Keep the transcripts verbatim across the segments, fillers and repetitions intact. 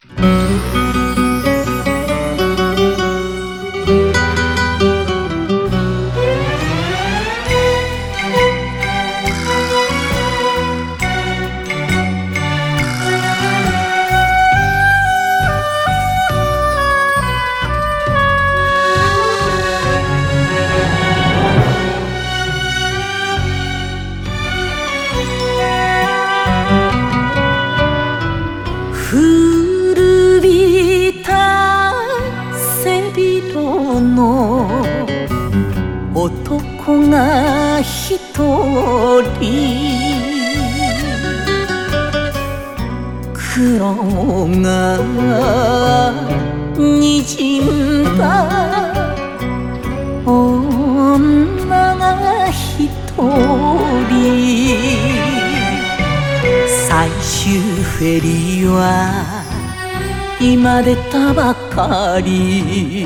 古びた背広の男が一人、黒がにじんだ女が一人、最終フェリーは今出たばかり、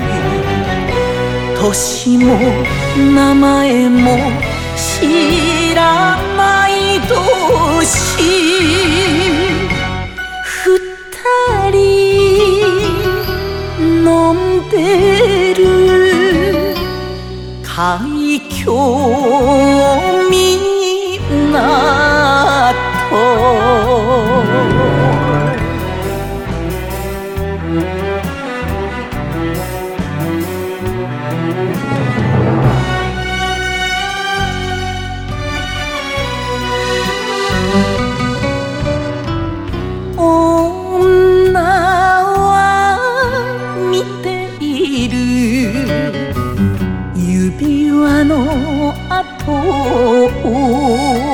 年も名前も知らない年、二人飲んでる海峡をみんな女は見ている指輪の跡を、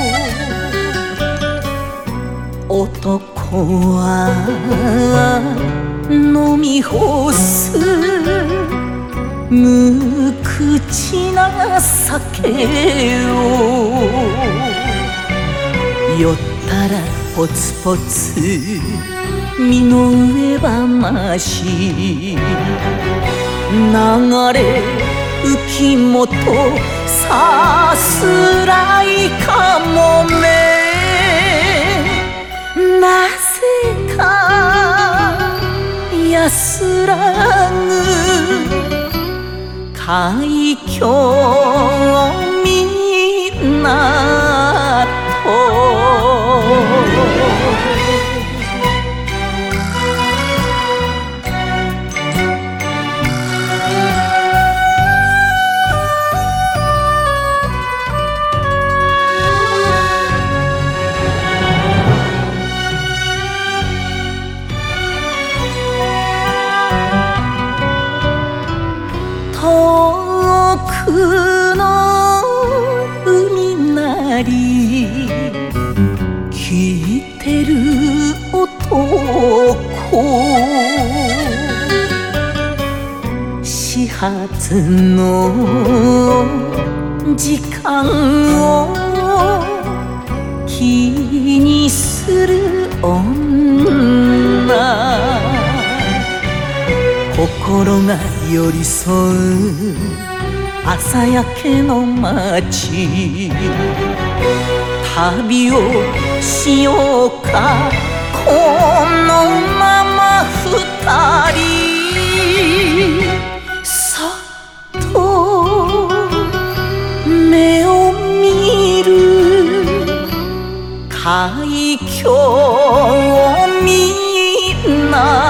男は飲み干す無口な酒を、酔ったらポツポツ身の上話、流れ浮きもとさすらいかもめ、なぜか安らぐ海峡をみんな遠くの海なり聞いてる男、始発の時間を気にする女、心が寄り添う朝焼けの街、旅をしようかこのまま二人、そっと目を見る海峡をみんな